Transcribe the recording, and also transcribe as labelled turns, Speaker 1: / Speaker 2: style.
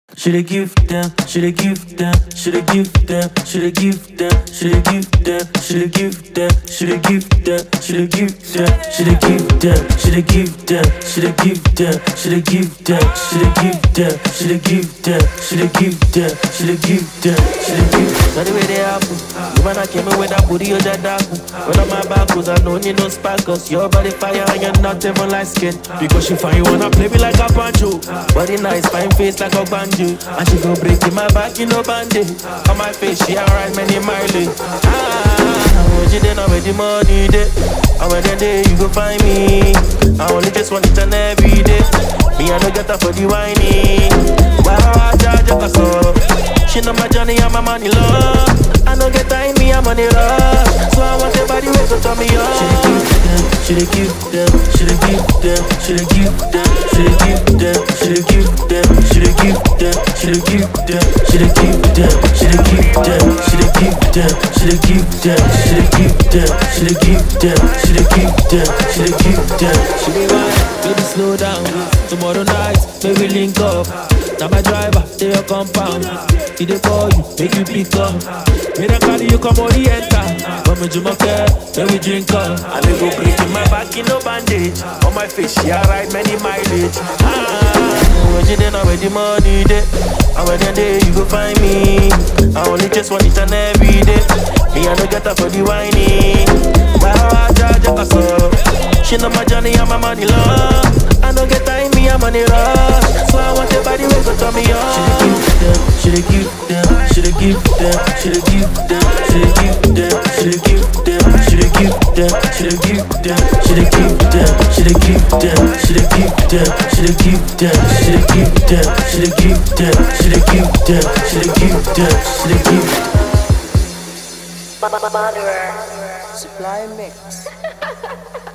Speaker 1: Shoulda give them, shoulda give them, shoulda give them, shoulda give them, shoulda give them, shoulda give them, shoulda give them, shoulda give them, shoulda give them, shoulda give them, shoulda give them, shoulda give them, shoulda give them, shoulda give them, shoulda give them, shoulda give them, shoulda give them. So the way they happen, the man I came in with that booty, you just dapping. Run on my back, cause I know need no sparkles. Your body fire and you're not even light skin. Because she find you wanna play me like a pancho. Body nice, fine face like a banjo. And she go break in my back, you know bandage. On my face, she ride many mileage. When you then with the money day. And when the day you go find me. I only just want it and every day. Me I don't get up for the whining. Wow, charge up so. She know my journey and my money love. I don't get time, me I'm on the rush. So I want everybody wake up to me up. Shoulda give them, shoulda give them, shoulda give them, shoulda give them, shoulda give them, shoulda give them, shoulda give them, shoulda give them, shoulda give them, shoulda give them, shoulda give them, shoulda give them, shoulda give them, shoulda give them, shoulda give them. She be right, baby slow down. Tomorrow night, maybe link up. Now my driver, they your compound. He dey call you, make you pick up. When I call you, come on the enter. When we do my care, then we drink up. And we go break in my back in no bandage. On my face, she ride many mileage. When you then with the money day. And when the day you go find me. I only just want it and every day. Me I don't get up for the whining. Wow, charge up so. She know my journey and my money long. I don't get time, me I'm on the rush. So I want everybody wake up to me up. Shoulda give them, shoulda give them, shoulda give them, shoulda give them, shoulda give them, shoulda give them, shoulda give them, shoulda give them, shoulda give them, shoulda give them, shoulda give them, shoulda give them, shoulda give them, shoulda give them, shoulda give them, shoulda give them.
Speaker 2: Supply mix.